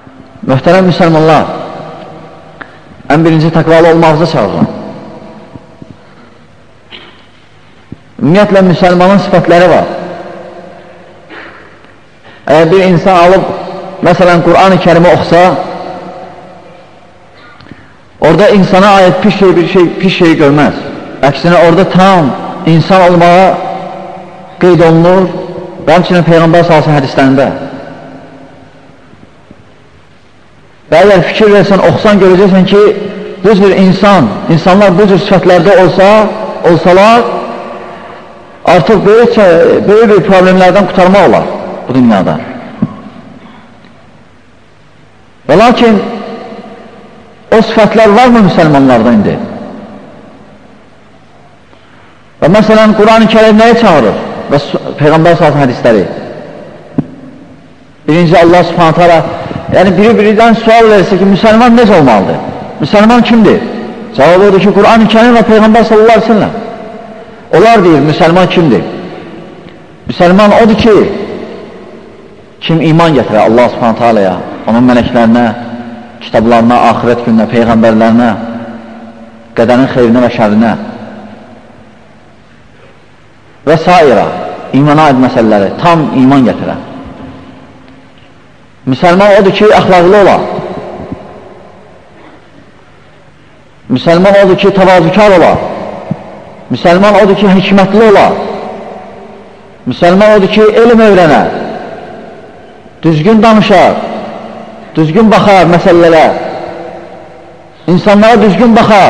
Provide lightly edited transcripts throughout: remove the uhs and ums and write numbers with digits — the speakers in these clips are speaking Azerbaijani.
Möhtərəm müsəlmanlar, ən birinci təqvalı olmağınıza çağırıram. Ümumiyyətlə, müsəlmanın sifətləri var. Əgər bir insan alıb, məsələn, Qur'an-ı Kərimi oxusa, orada insana aid pis şey görməz. Əksinə, orada tam insan olmağa qeyd olunur və həmçinin Peyğəmbər sallallahu hədislərində. Və əgər fikir versən, oxusan, görəcəksən ki, bu cür insanlar bu cür sifətlərdə olsalar, artıq böyük bir problemlərdən qurtarmaq olar bu dünyada. Və lakin, o sifətlər varmı müsəlmanlarda indi? Və məsələn, Qur'an-ı Kərim nəyə çağırır? Və Peyğəmbər sallallahu hədisləri. Birinci, Allah subhanət hala, yəni biri-biridən sual verirsə ki, müsəlman necə olmalıdır? Müsəlman kimdir? Cavab odur ki, Qur'an-ı Kərim və Peyğəmbər sallallahu aleyhi ve sellem. Onlar deyir, müsəlman kimdir? Müsəlman odur ki, kim iman gətirər Allah subhanət halaya, onun mələklərinə, kitablarına, axirət gününə, peyğəmbərlərinə, qədərin xeyrinə və şərinə və s. imana aid məsələləri, tam iman gətirər. Müsəlman odur ki, əxlaqlı olar. Müsəlman odur ki, təvazükar olar. Müsəlman odur ki, hikmətli olar. Müsəlman odur ki, elm öyrənər. Düzgün danışar. Düzgün baxar məsələlərə. İnsanlara düzgün baxar.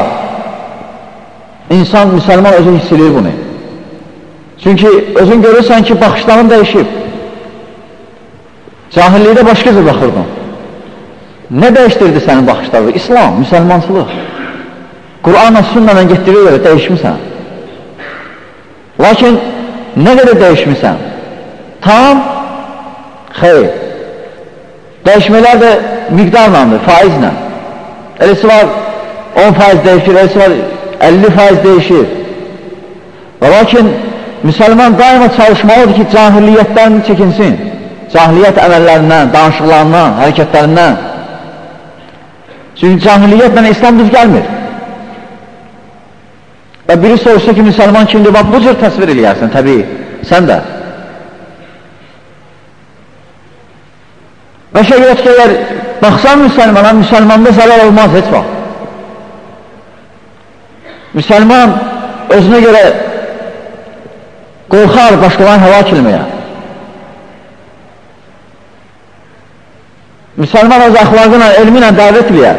Müsəlman özü hiss edir bunu. Çünki özün görürsən ki, baxışların dəyişib. Cahillikdə başqa cür baxırdın. Nə dəyişdirdi sənin baxışları? İslam, müsəlmançılıq. Qur'anla, sünnələ getdirir görə dəyişmirsən. Lakin nə qədər dəyişmirsən? Tam, xeyr. Dəyişmələr də miqdarlandır, faizlə. Eləsi var 10% dəyişir, eləsi var 50% dəyişir. Və lakin müsəlman daima çalışmalıdır ki, cahilliyyətdən çəkinsin. Cahiliyyət əməllərindən, danışıqlarından, hərəkətlərindən. Çünki cahiliyyətlə İslam düz gəlmir. Və biri soruşsa ki, müsəlman kimdir? Bax, bu cür təsvir eləyərsən, təbii, sən də. Və şəriət ki, əgər baxsan müsəlmana, müsəlmanda zəlal olmaz, heç vaxt. Müsəlman özünə görə qorxar başqalarını həlak etməyə. Müsəlman öz əxlaqına, elminə dəvət eləyər.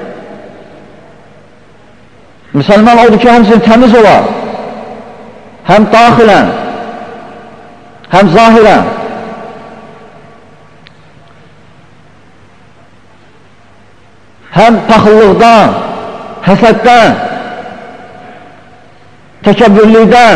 Müsəlman odur ki, həmçinin təmiz olar. Həm daxilən, həm zahirən. Həm paxıllıqdan, həsəddən, təkəbbürlükdən,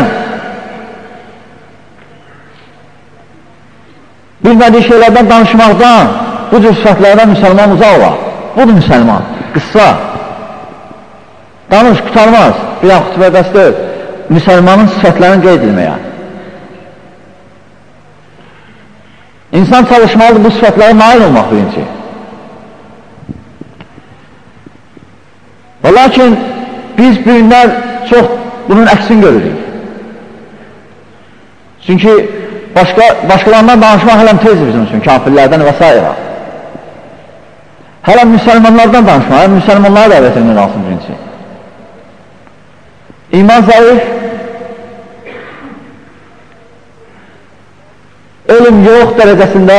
bilmədiyi şeylərdən danışmaqdan, bu cür sifətlərdən müsəlman uzaq olar. Budur müsəlman, qıssa. Danış, qutarmaz, bir an xütbə bəsdir. Müsəlmanın sifətlərini qeyd edilməyə. İnsan çalışmalıdır bu sifətlərə nail olmaq birinci. Və lakin biz bu günlər çox bunun əksini görürük. Çünki başqalarından danışmaq hələm tezdir bizim üçün, kafirlərdən və s. Hələm müsəlmanlardan danışmaq, hələm müsəlmanlara dəvət edilmək lazım birinci. İman zəif, ölüm yox dərəcəsində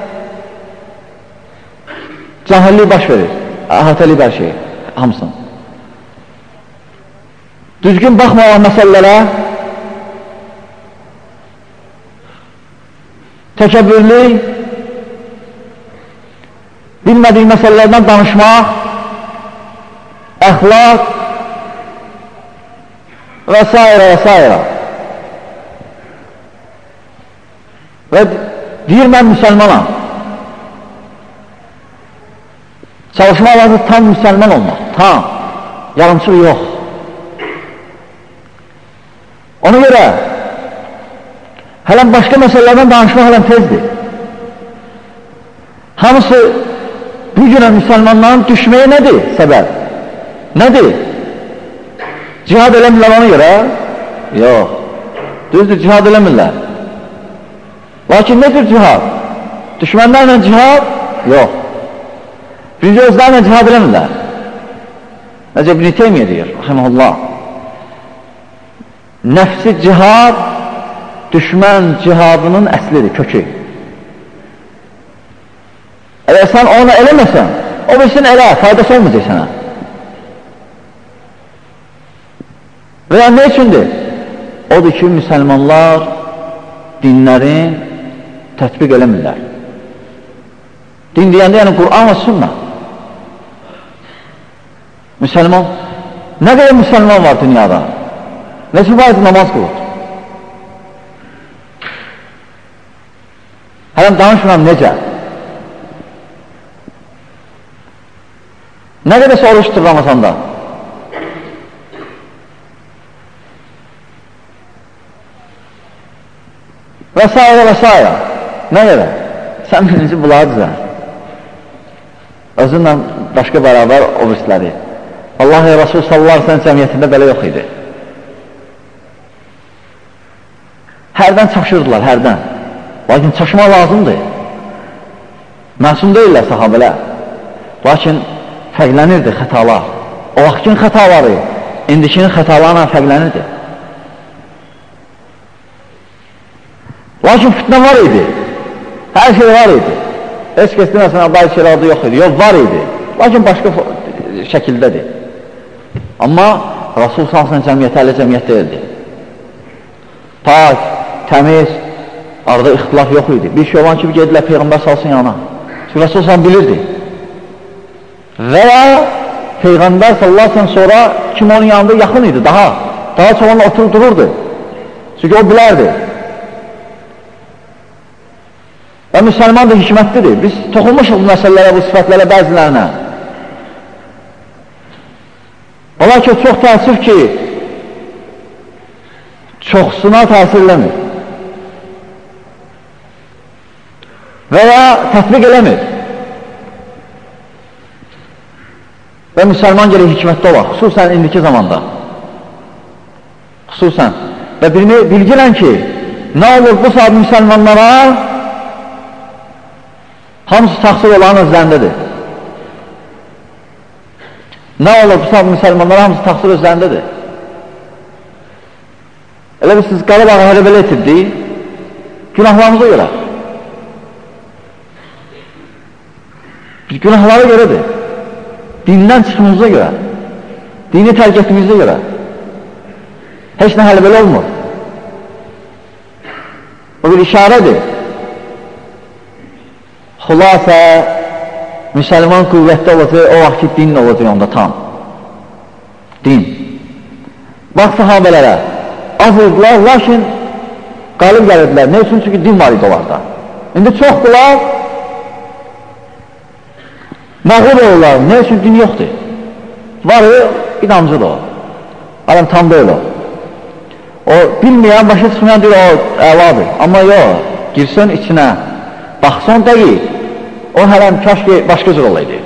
cahillik baş verir, əhatəli bir şey, hamısın. Düzgün baxmayan məsələlərə, təkəbbürlük, bilmədiyi məsələlərdən danışmaq, əxlaq və s. və s. Və deyir, mən müsəlmanam. Çalışma lazım tam müsəlman olmaq, tam, yarımçıq yox. Ona görə, hələm başqa məsələlərdən danışmaq hələm tezdir. Hamısı bu günə müsəlmanların düşməyi nədir səbəb? Nədir? Cihad eləmirlər ona görə? Yox. Düzdür, cihad eləmirlər. Lakin nedir cihad? Düşmənlərlə cihad? Yox. Birinci özlərlə cihad eləmirlər. Necə İbn-i Teymiyyə deyir, rahiməhullah. Nəfsi cihad düşmən cihadının əslidir, kökü. Əgər sən onu eləməsən, o bilsin elə, faydası olmayacaq sənə. Və ya ne üçündür? Odur ki, müsəlmanlar dinlərin tətbiq eləmirlər. Din deyəndə, yəni Qur'an və sünnə. Müsəlman, nə qədər müsəlman var dünyada? Neçə faiz namaz qılır? Hələm danışmıram necə? Nə qədər soruşdur Ramazanda? Və s. və s. Nə qədər? Sən birinci buladızlar. Özünlə başqa bərabər o birisləri. Allah-u Rasul sallallahu aleyhi ve sellem cəmiyyətində belə yox idi. Hərdən çaşırdılar, hərdən. Lakin çaşmaq lazımdır. Məsum deyirlər sahabələr. Lakin fərqlənirdi xətalar. O vaxtın xətaları, indikinin xətalarla fərqlənirdi. Lakin fitnə var idi. Hər şey var idi. Heç kəs deməsən, Allah şeylərdə yox idi. Yox, var idi. Lakin başqa şəkildədir. Amma Rasul salsın cəmiyyəti ələ cəmiyyət deyildi. Pak, təmiz, arada ixtilaf yox idi. Bir şey olan kimi gedilər Peyğəmbər salsın yana. Çünki Rasul salsın bilirdi. Və ya Peyğəmbər sallasın sonra kim onun yanında yaxın idi, daha çox onunla oturub dururdu. Çünki o bilərdi. Və müsəlman da hikmətlidir. Biz toxunmuşuq bu məsələlərə, bu sifətlərə, bəzilərinə. Ola ki, çox təəssüf ki, çoxsuna təsir eləmir. Və ya tətbiq eləmir. Və müsəlman gəlir hikmətli olar, xüsusən indiki zamanda. Xüsusən. Və bilgilən ki, nə olur bu saat müsəlmanlara hamısı təqsir olan özlərindədir. Nə olur bu saat müsəlmanlara hamısı təqsir özlərindədir. Elə bir siz Qarabağı hələ belə etirdik, günahlarımıza görə. Günahlara görədir. Dindən çıxımıza görə, dini tərk etməyizə görə. Heç nə hələ belə olmur. O bir işarədir. Xülasə, müsəlman qüvvətdə olacaq, o vaxt ki, din olacaq onda tam. Din. Bax sahabələrə, az oldular, lakin qalib gəlirdilər. Ne üçün? Çünki din var idi onlarda. İndi çoxdular, məğlub olurlar. Ne üçün? Din yoxdur. Varı, inamcıdır o. Adam tam deyil o. O, bilməyən, başa çıxmayan deyil, o əladır. Amma yox, girsin içinə, baxson deyil. O hələm kaş ki, başqa cür olaydı.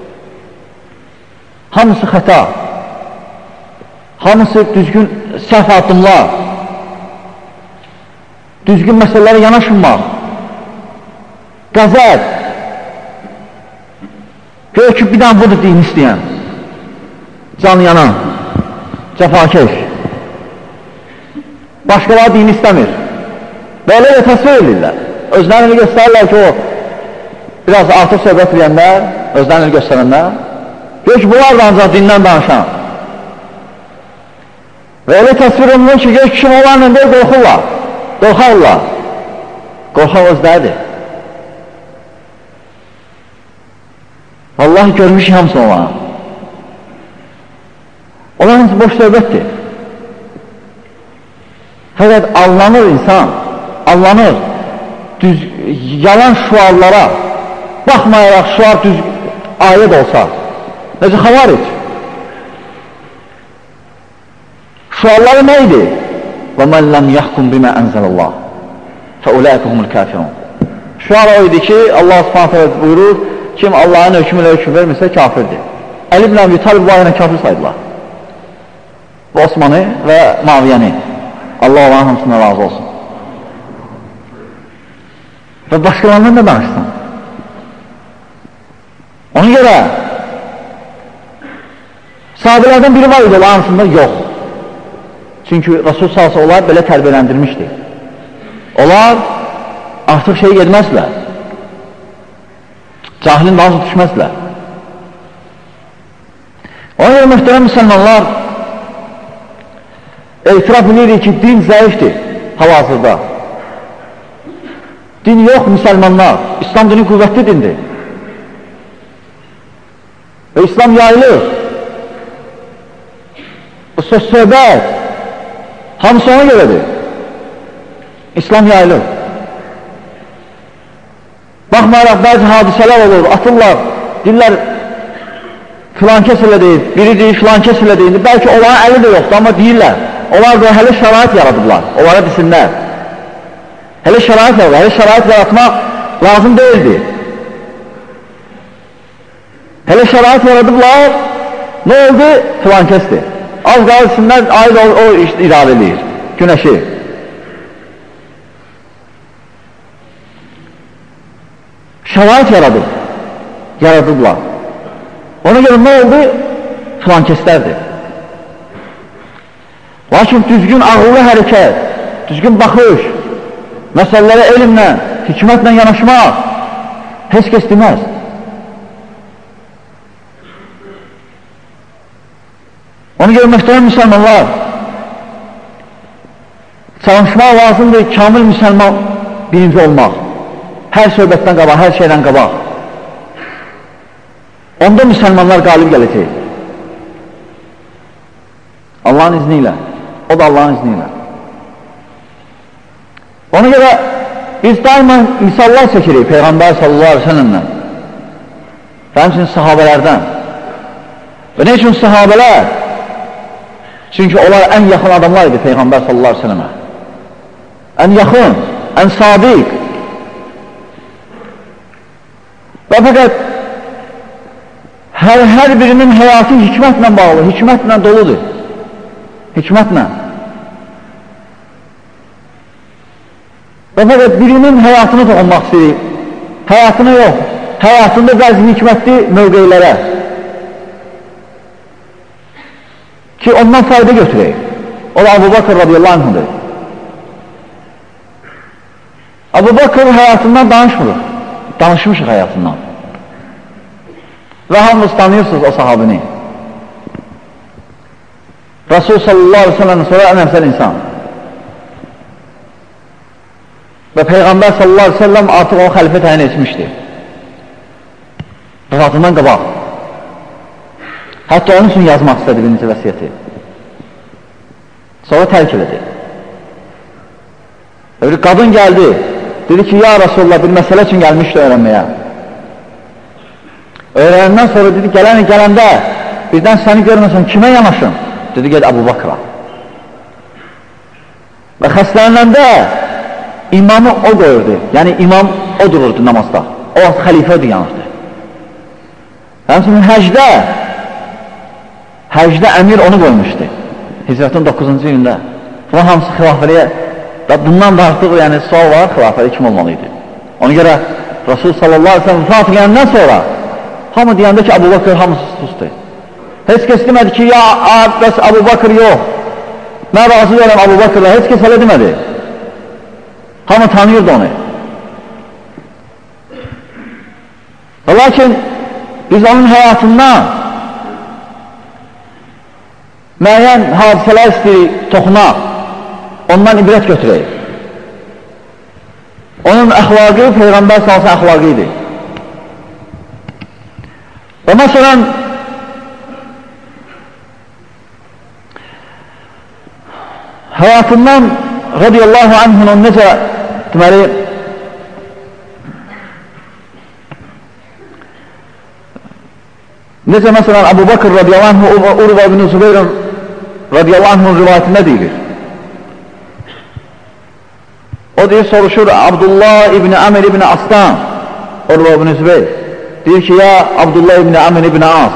Hamısı xəta. Hamısı düzgün səhv addımlar. Düzgün məsələlərə yanaşınmaq. Qəzət. Gör ki, bir dənə budur din istəyən. Can yanan. Cəfakeş. Başqaları dini istəmir. Belə də təsvir edirlər. Özlərini göstərirlər ki, o biraz artıq söhbət edənlər, özlərini göstərənlər. Gör ki, bunlar da ancaq dindən danışan. Və elə təsvir olunur ki, gör kim olanla deyil, qorxurlar. Qorxarlar. Qorxaq özləridir. Vallahi görmüşük hamısını olan. Olan hamısı boş söhbətdir. Fəqət allanır insan, allanır. Yalan şuarlara baxmayaraq şuar düz ayət olsa. Necə xavaric? Şuarları nə idi? وَمَنْ لَمْ يَحْكُمْ بِمَا أَنْزَلَ اللّٰهِ فَاُولَٰئِكَ هُمُ الْكَافِرُونَ. Şuar o idi ki, Allah subhanahu buyurur, kim Allahın hökmü ilə hökm vermirsə kafirdir. Əli ibn Əbi Talib bu ayına kafir saydılar. Osmanı və Maviyəni. Allah olan hamısına razı olsun. Və başqalarından da danışsın. Ona görə sahabelərdən biri var idi, olan hamısında yox. Çünki Rasul salsa onlar belə tərbiyələndirmişdi. Onlar artıq şey gedməzlər. Cahilin nazı düşməzlər. Ona görə mühtərəm müsəlmanlar etiraf edirik ki, din zəifdir hal-hazırda. Din yox müsəlmanlar. İslam dini qüvvətli dindir. Və İslam yayılır. Bu söz-söhbət hamısı ona görədir. İslam yayılır. Baxmayaraq, bəzi hadisələr olur, atırlar, deyirlər, filan kəs elə deyil, biri deyir, filan kəs elə deyil, bəlkə onların əli də yoxdur, amma deyirlər, onlar da hələ şərait yaradıblar, onlara desinlər. Hələ şərait yaradır, hələ şərait yaratmaq lazım deyildi. Hələ şərait yaradıblar, nə oldu? Filan kəsdir. Az qalsınlar, ayı da o idarə edir, günəşi. Şərait yaradıblar. Ona görə nə oldu? Filan kəslərdir. Lakin düzgün ağıllı hərəkət, düzgün baxış, məsələlərə elmlə, hikmətlə yanaşmaq heç kəs deməz. Ona görə mühtərəm müsəlmanlar, çalışmaq lazımdır, kamil müsəlman birinci olmaq. Hər söhbətdən qabaq, hər şeydən qabaq. Onda müsəlmanlar qalib gələcək. Allahın izni ilə. O da Allahın izni ilə. Ona görə biz daima misallar çəkirik Peyğəmbər sallallahu aleyhi ve sellemlə. Və həmçinin sahabələrdən. Və nə üçün sahabələr? Çünki onlar ən yaxın adamlar idi Peyğəmbər sallallahu aleyhi ve sellemə. Ən yaxın, ən sadiq. Və fəqət hər birinin həyatı hikmətlə bağlı, hikmətlə doludur. Hikmətlə. Və fəqət birinin həyatını toxunmaq istəyir. Həyatını yox. Həyatında bəzi hikmətli mövqeylərə. Ki ondan fayda götürək. O da Abu Bakr radiyallahu anh'dır. Abu Bakr həyatından danışmırıq. Danışmışıq həyatından. Və hamınız tanıyırsınız o sahabini. Rasul sallallahu aleyhi ve sellem sonra ən əfsəl insan. Və Peyğəmbər sallallahu aleyhi ve sellem artıq o xəlifə təyin etmişdi. Vəfatından qabaq. Hətta onun üçün yazmaq istədi birinci vəsiyyəti. Sonra tərk elədi. Bir qadın gəldi. Dedi ki, ya Rasulullah bir məsələ üçün gəlmişdi öyrənməyə. Öyrənəndən sonra dedi, gələndə birdən səni görməsəm kimə yanaşım? Dedi, ged Abu Bakra. Və xəstələnəndə imamı o qoyurdu. Yəni imam o dururdu namazda. O vaxt xəlifə ödü yanırdı. Həmçinin həcdə əmir onu qoymuşdu. Hicrətin 9-cu ilində. Buna hamısı xilafəliyə və bundan da artıq yəni, sual var, xilafəli kim olmalıydı? Ona görə Rasul sallallahu aleyhi ve sellem vəfat edəndən sonra hamı deyəndə ki, Abu Bakr hamısı susdu. Heç kəs demədi ki, ya bəs Abu Bakr yox. Mən razı deyirəm Abu Bakr'la, heç kəs elə demədi. Hamı tanıyırdı onu. Lakin biz onun həyatından müəyyən hadisələr istəyirik, toxunaq, ondan ibrət götürək. Onun əxlaqı Peyğəmbər sallallahu əxlaqı idi. Və məsələn, həyatından radiyallahu anhunun necə deməli necə məsələn Abu Bakr radiyallahu anhu Urva ibn Zübeyr radiyallahu anhunun rivayətində deyilir. O deyir, soruşur Abdullah ibn Amr ibn Aslan Urva ibn Zübeyr deyir ki, ya Abdullah ibn Amr ibn As,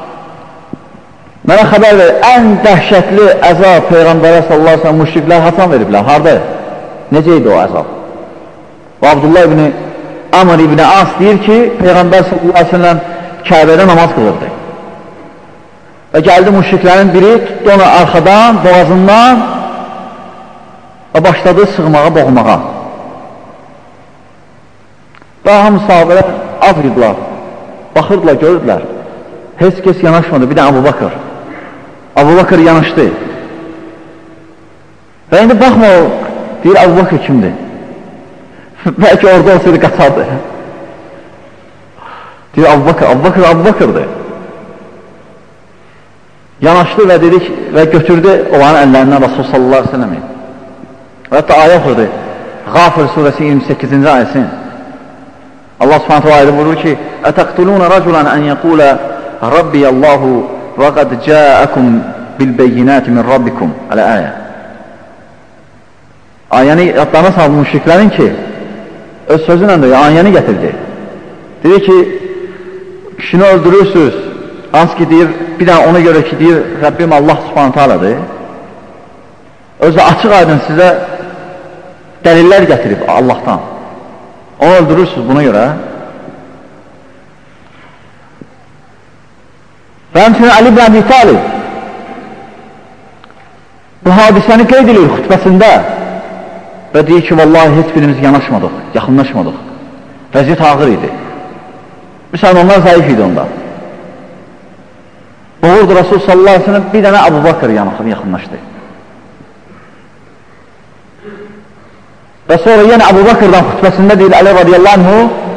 mənə xəbər ver, ən dəhşətli əzab Peyğəmbərə sallallahu aleyhi ve sellem müşriklər hasan veriblər, harada? Necə idi o əzab? O Abdullah ibn Amr ibn As deyir ki, Peyğəmbər sallallahu aleyhi ve sellem Kəbədə namaz qılırdı. Və gəldi müşriklərin biri, tutdu onu arxadan, boğazından və başladı sığmağa, boğmağa. Və hamı sahabələr afridılar, baxırdılar, görürdülər. Heç kəs yanaşmadı, bir də Əbu Bakır. Əbu Bakır yanaşdı. Və indi baxma o, deyir Əbu Bakır kimdir? Bəlkə orada olsaydı qaçardı. Deyir Əbu Bakırdır. Yanaşdı və dedik və götürdü onların əllərindən Rasul sallallahu aleyhi ve sellem'i. Və hətta ayə oxudu. Ğafir surəsi 28-ci ayəsin. Allah subhanahu wa ta'ala buyurur ki: "Ətəqtulun raculan an yaqula Rabbiyallahu və qad ca'akum bil beyinati min rabbikum." Alə ayə. Ayəni yadlarına saldı müşriklərin ki, öz sözünlə də ayəni gətirdi. Dedi ki, kişini öldürürsünüz. Hansı ki deyir, bir dənə ona görə ki deyir, Rəbbim Allah subhanahu ta'aladır. Özü açıq aydın sizə dəlillər gətirib Allahdan. Onu öldürürsünüz buna görə. Və həmçinin Ali ibn Abi Talib bu hadisəni qeyd edir xütbəsində və deyir ki, vallahi heç birimiz yanaşmadıq, yaxınlaşmadıq. Vəziyyət ağır idi. Müsəlmanlar zayıf idi onda. Boğurdu Rasul sallallahu aleyhi ve sellem, bir dənə Əbu Bakır yaxınlaşdı. Və sonra yenə Əbu Bakırdan xütbəsində deyil, Əli radiyallahu anhu,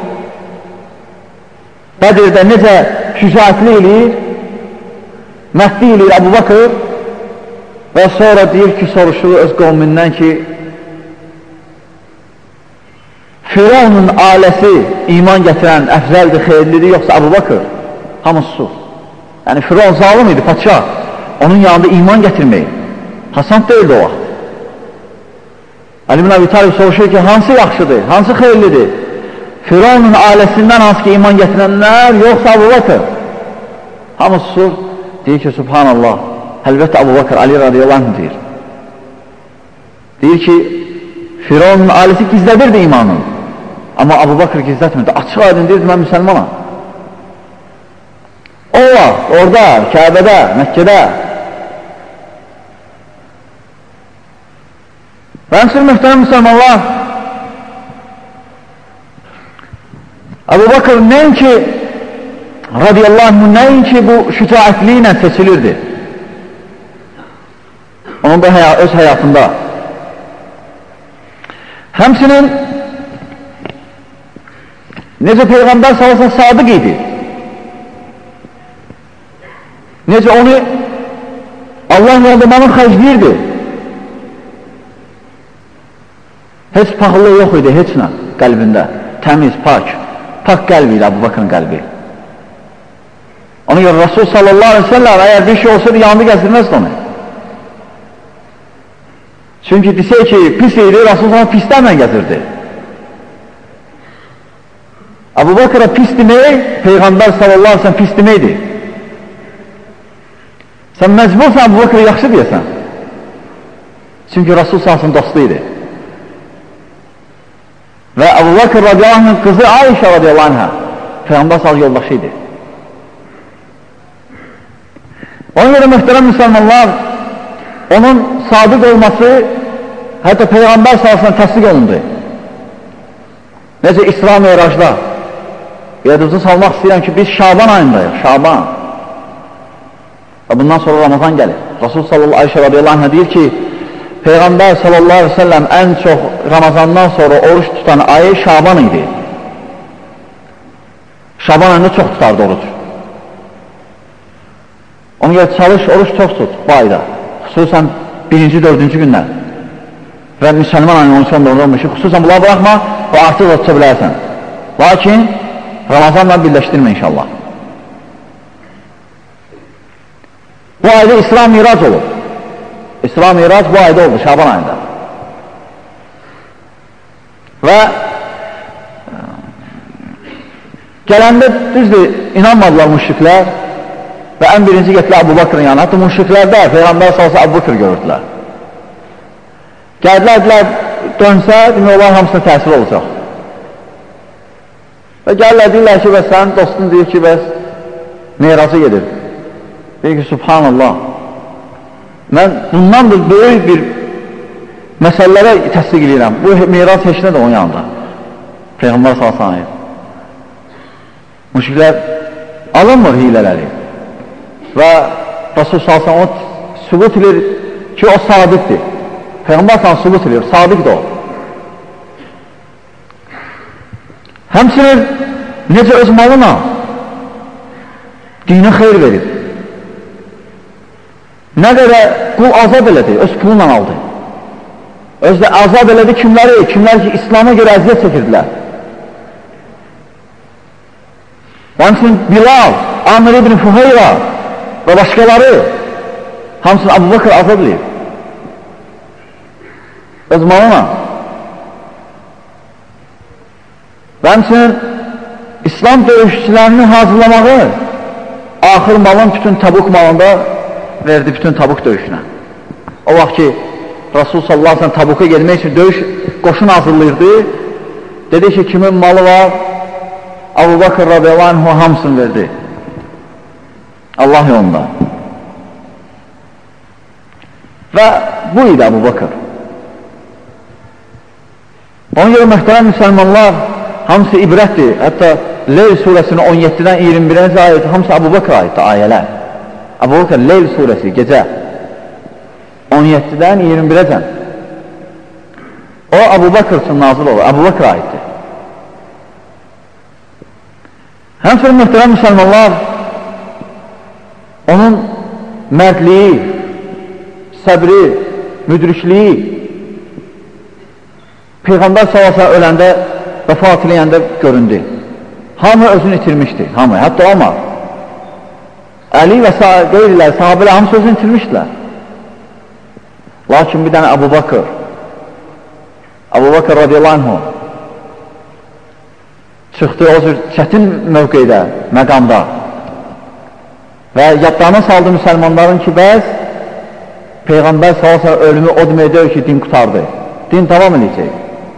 Bədirdə necə şücaətli eləyir, məhdi eləyir Əbu Bakır və sonra deyir ki, soruşur öz qovmindən ki, Firavunun ailəsi iman gətirən əfzəldir, xeyirlidir, yoxsa Əbu Bakır? Hamısı sus. Yəni, Firavun zalim idi, padşah. Onun yanında iman gətirməyi. Hasan deyildi o vaxt. Ali ibn Abi Talib soruşur ki, hansı yaxşıdır, hansı xeyirlidir? Firavunun ailəsindən hansı ki iman gətirənlər, yoxsa Əbu Bakır? Hamısı sus. Deyir ki, subhanallah, əlbəttə Əbu Bakır, Ali radiyallahu anh deyir. Deyir ki, Firavunun ailəsi gizlədirdi imanını. Amma Əbu Bakır gizlətmirdi. Açıq aydın deyirdi, mən müsəlmanam. O vaxt, orada, Kəbədə, Məkkədə. Və həmçinin mühtərəm müsəlmanlar, Əbu Bakır nəinki radiyallahu anh, nəinki bu şücaətli ilə seçilirdi. Onun da öz həyatında. Həmçinin necə Peyğəmbər sallallahu sadiq idi. Necə onu Allah yardımlarını xərcləyirdi. Heç paxıllığı yox idi, heç nə qəlbində. Təmiz, pak qəlbi idi Əbu Bakırın qəlbi. Ona görə Rasul sallallahu aleyhi ve sellem əgər bir şey olsaydı yanında gəzdirməzdi onu. Çünki desək ki, pis idi, Rasul sallallahu pislərlə gəzirdi. Əbu Bakır'a pis demək, Peyğəmbər sallallahu aleyhi ve sellem pis deməkdir. Sən məcbursan Əbu Bakır'a yaxşı deyəsən. Çünki Rasul sallallahu dostu idi. Və Əbu Bakır radiyallahu anh'ın qızı Ayşə radiyallahu anh'a Peyğəmbər sallallahu yoldaşı idi. Ona görə mühtərəm müsəlmanlar, onun sadiq olması hətta Peyğəmbər sallallahu təsdiq olundu. Necə İsra Meyracda yadınızı salmaq istəyirəm ki, biz Şaban ayındayıq, Şaban. Və bundan sonra Ramazan gəlir. Rasul sallallahu Ayşə radiyallahu anh'a deyir ki, Peyğəmbər sallallahu aleyhi ve sellem ən çox Ramazandan sonra oruç tutan ayı Şaban idi. Şaban ayında çox tutardı oruç. Ona görə çalış, oruç çox tut bu ayda. Xüsusən 1-ci, 4-cü günlər. Və müsəlman ayının 13-14 olmuşu. Xüsusən bunları bıraxma və artıq da tuta bilərsən. Lakin Ramazanla birləşdirmə inşallah. Bu ayda İsra Mirac olur. İsra Mirac bu ayda oldu, Şaban ayında. Və Gələndə düzdür, inanmadılar müşriklər və ən birinci getdilər Əbu Bakırın yanına. Hətta müşriklərdə Peyğəmbər salsa Əbu Bakır görürdülər. Gəldilər, dönsə, demək onlar hamısına təsir olacaq. Və gəlirlər, deyirlər ki, bəs sənin dostun deyir ki, bəs meyraca gedir. Deyir ki, subhanallah, mən bundan da böyük bir məsələlərə təsdiq edirəm. Bu meyrac heç nə də onun yanında. Peyğəmbər salsanı. Müşriklər alınmır hilələri. Və Rasul salsanı o sübut edir ki, o sadiqdir. Peyğəmbər salsanı sübut edir, sadiqdir o. Həmçinin necə öz malına dinə xeyr verir. Nə qədər qul azad elədi, öz pulunla aldı. Özdə azad elədi kimləri? Kimlər ki, İslam'a görə əziyyət çəkirdilər. Həmçinin Bilal, Amir ibn Fuheyra və başqaları hamısını Əbu Bakır azad edir. Öz malına. Və həmçinin İslam döyüşçülərini hazırlamağı axır malın bütün Tabuk malında verdi bütün Tabuk döyüşünə. O vaxt ki, Rasul sallallahu aleyhi ve sellem Tabuka gelmək üçün döyüş qoşun hazırlayırdı. Dedi ki, kimin malı var? Əbu Bakır radiyallahu anh hamısını verdi. Allah yolunda. Və bu idi Əbu Bakır. Ona görə mühtərəm müsəlmanlar hamısı ibrətdir. Hətta Leyl surəsinin 17-dən 21-ci ayəti hamısı Əbu Bakır ayətdir, ayələr. Əbu Bakır Leyl surəsi, gecə 17-dən 21-əcən. O Əbu Bakır üçün nazil olur, Əbu Bakır ayətdir. Həmçinin mühtərəm müsəlmanlar onun mərdliyi, səbri, müdrikliyi Peyğəmbər sallallahu öləndə, vəfat eləyəndə göründü. Hamı özünü itirmişdi, hamı, hətta Omar. Əli və qeyrilər, sahabələr hamısı özünü itirmişdilər. Lakin bir dənə Əbu Bakır radiyallahu anh çıxdı o cür çətin mövqeydə, məqamda və yadlarına saldı müsəlmanların ki, bəs Peyğəmbər sallallahu ölümü o deməkdir ki, din qutardı, din davam edəcək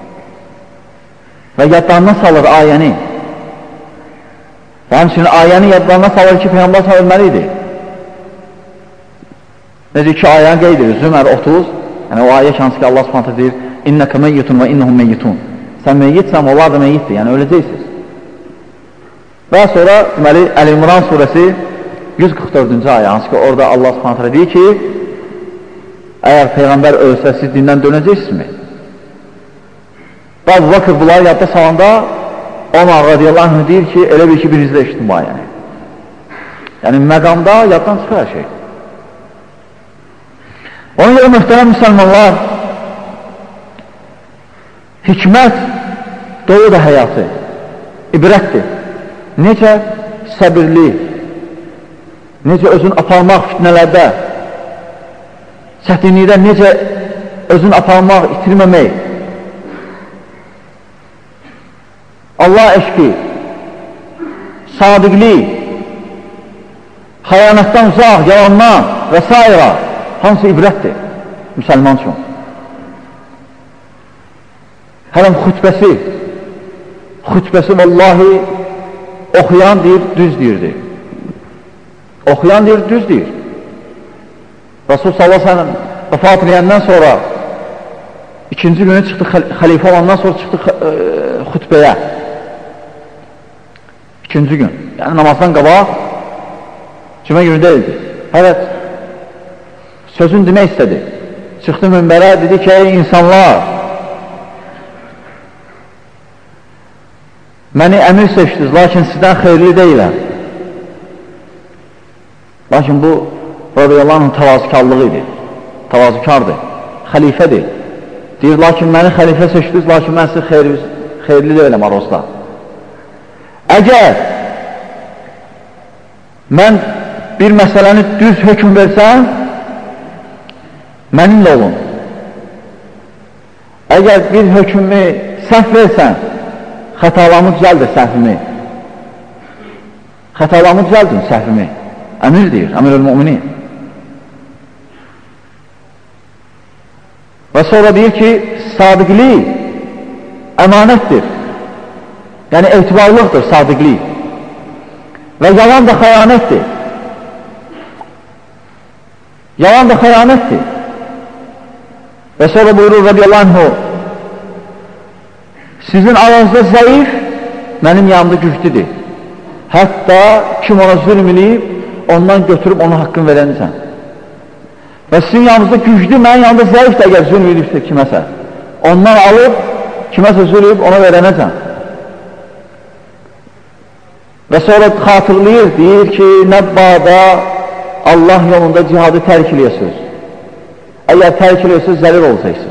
və yadlarına salır ayəni və həmçinin ayəni yadlarına salır ki, Peyğəmbər sallallahu ölməliydi. Necə ki, ayəni qeyd edir, Zümər 30, yəni o ayə şansı ki, Allah subhanətə deyir, İnnəkə meyyitun və innəhum meyyitun. Sən meyyitsəm, onlar da meyyitdir, yəni öləcəksiniz. Və sonra, deməli, Əl-İmran surəsi 144-cü ayə, hansı ki, orada Allah subhanətə deyir ki, əgər Peyğəmbər ölsə, siz dindən dönəcəksinizmi? Və Əbu Bakır bunları yadda salanda, Omar radiyallahu anh deyir ki, elə bir ki, birinizdə eşitdim bu ayəni. Yəni, məqamda yaddan çıxır hər şey. Ona görə mühtərəm müsəlmanlar, hikmət dolu da həyatı, ibrətdir. Necə səbirli, necə özün aparmaq fitnələrdə, çətinlikdə necə özün aparmaq, itirməmək, Allah eşqi, sadiqlik, xəyanətdən uzaq, yalandan və s. hamısı ibrətdir müsəlman üçün. Hələm xütbəsi vallahi oxuyan deyir, düz deyirdi. Oxuyan deyir, düz deyir. Rasul sallallahu aleyhi ve sellem vəfat edəndən sonra ikinci günü çıxdı, xəlifə olandan sonra çıxdı xütbəyə. İkinci gün. Yəni namazdan qabaq cümə günü deyildi. Evet, sözün demək istədi. Çıxdı minbərə, dedi ki, ey insanlar, məni əmir seçdiniz, lakin sizdən xeyirli deyiləm. Lakin bu, radiyallahu anh təvazükarlığı idi. Təvazükardır, xəlifədir. Deyir, lakin məni xəlifə seçdiniz, lakin mən siz xeyirli deyiləm arozda. Əgər mən bir məsələni düz hökm versəm, mənimlə olun. Əgər bir hökmü səhv versən, xətalarımı düzəldir səhvimi. xətalarımı düzəldin, səhvimi. Əmir deyir, əmir-ül-müminin. Və sonra deyir ki, sadiqlik əmanətdir. Yəni, etibarlıqdır sadiqlik. Və yalan da xəyanətdir. Yalan da xəyanətdir. Və sonra buyurur radiyallahu anhu, sizin aranızda zəif, mənim yanımda güclüdür. Hətta kim ona zülm eləyib, ondan götürüb ona haqqını verənsən. Və sizin yanınızda güclü, mənim yanımda zəif də əgər zülm edibsə kiməsə, ondan alıb, kiməsə zülm edib ona verənəcəm. Və sonra xatırlayır, deyir ki, nə bağda Allah yolunda cihadı tərk eləyəsiniz. Əgər tərk eləyəsiniz, zəlir olacaqsınız.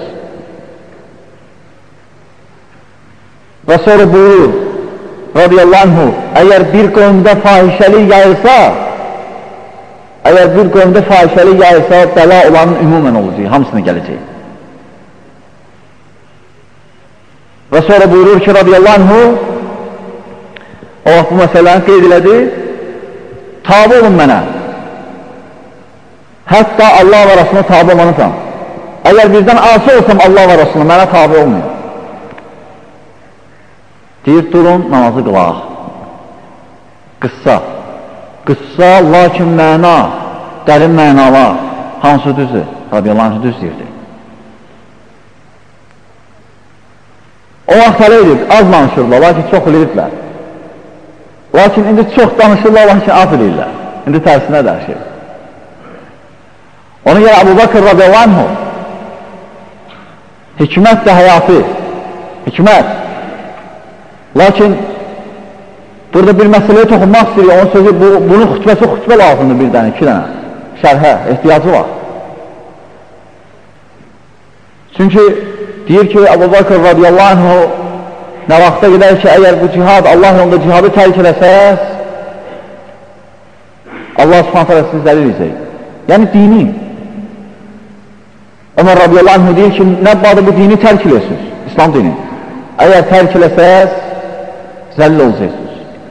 Və sonra buyurur, radiyallahu anhu, əgər bir qövmdə fahişəlik yayırsa, bəla olanın ümumən olacaq, hamısına gələcək. Və sonra buyurur ki, radiyallahu anhu, o vaxt bu məsələni qeyd elədi, tabi olun mənə, hətta Allah və Rasuluna tabi olmanısan. Əgər bizdən asi olsam Allah və Rasuluna, mənə tabi olmuyor. Deyir, durun, namazı qılaq. Qıssa, lakin məna, dərin mənalar, hansı düzdür? Radiyallahu anh düz deyirdi. O vaxt hələ edib, az danışırlar, lakin çox eləyiblər. Lakin indi çox danışırlar, lakin az eləyirlər. İndi tərsinə dərşir. Ona görə Əbu Bakır radiyallahu anhu, hikmət də həyatı, hikmət. Lakin burada bir məsələyə toxunmaq istəyir, onun sözü, bunun xütbə lazımdır bir dənə, iki dənə, şərhə, ehtiyacı var. Çünki deyir ki, Əbu Bakır radiyallahu anhu, nə vaxta gedər ki, əgər bu cihad, Allah yolunda cihadı tərk eləsəz, Allah subhanət hələ siz zəlir edəcək. Yəni dini. Ömər radiyallahu anhu deyir ki, nə bağda bu dini tərk eləyəsiniz, İslam dini. Əgər tərk eləsəz, zəlil olacaqsınız.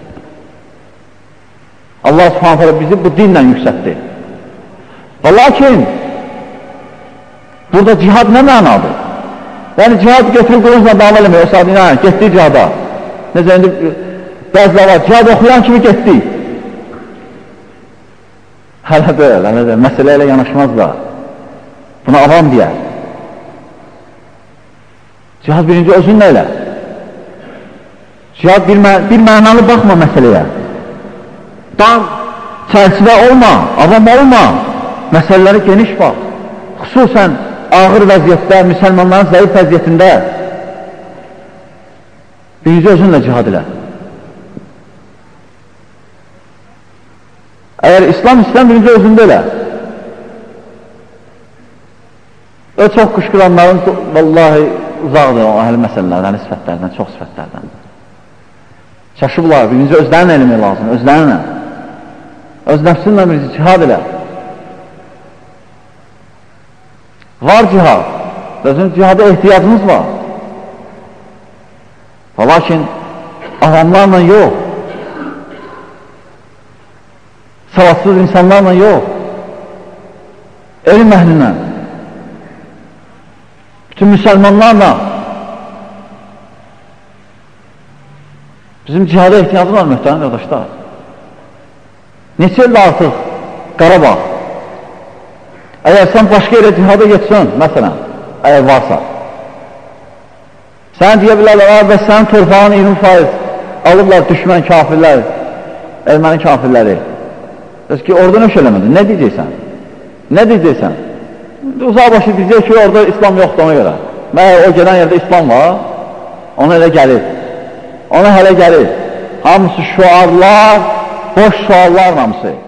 Allah subhanət hələ bizi bu dinlə yüksətdi. Və lakin, burada cihad nə mənadır? Yəni cihad götürüb qılınca davam eləmək, o saat inanın, getdik cihada. Necə indi bəzilə var, cihad oxuyan kimi getdik. Hələ deyil, məsələ ilə yanaşmazlar. Buna avam deyər. Cihad birinci özün nə elə? Cihad bir mənalı baxma məsələyə. Dan, çərçivə olma, avam olma, məsələləri geniş bax. Xüsusən ağır vəziyyətdə, müsəlmanların zəif vəziyyətində birinci özünlə cihad elə. Əgər İslam birinci özündə elə. O çox qışqıranların vallahi uzaqdır o əhli məsələlərdən, əhli sifətlərdən, çox sifətlərdən. Çaşıblar, birinci özlərinin elmi lazım, özlərinlə. Öz nəfsinlə birinci cihad elə. Var cihad, özün cihada ehtiyacımız var. Lakin adamlarla yox, savadsız insanlarla yox, elm əhlinlə, bütün müsəlmanlarla bizim cihada ehtiyacı var mühtərim qardaşlar. Neçə ildə artıq Qarabağ, əgər sən başqa yerə cihada getsən, məsələn, əgər varsa, sən deyə bilərlər, və sənin torpağın 20% alıblar düşmən kafirlər, erməni kafirləri. Bəs ki, orada nöş eləmədin, nə deyəcəksən? Nə deyəcəksən? Uzaq başı deyəcək ki, orada İslam yoxdur ona görə. Məyər o gələn yerdə İslam var, ona elə gəlir. Ona hələ gəlir. Hamısı şuarlar, boş şuarlar hamısı.